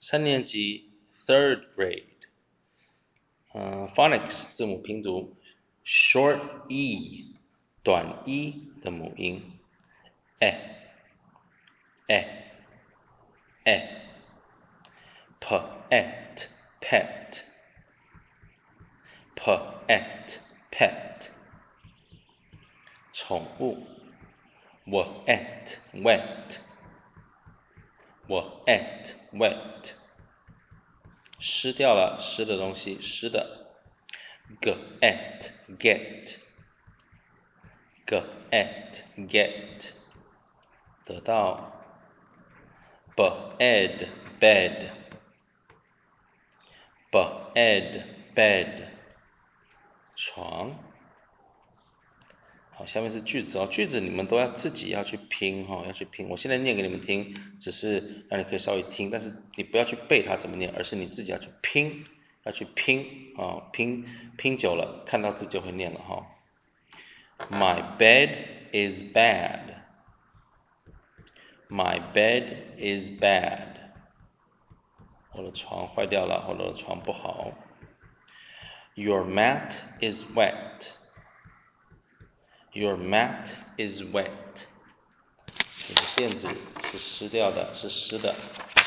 三年级 third grade。phonics 字母拼读 short e 短 e 的母音 e e e pet pet pet pet 宠物 wet wet wet wet 湿掉了湿的东西湿的 get get get get 得到 bed bed bed bed 床。好，下面是句子哦，句子你们都要自己要去拼哈，要去拼。我现在念给你们听，只是让你可以稍微听，但是你不要去背它怎么念，而是你自己要去拼，要去拼啊，拼久了，看到字就会念了哈。My bed is bad. My bed is bad. 我的床坏掉了，我的床不好。Your mat is wet. Your mat is wet. 你的垫子是湿掉的，是湿的。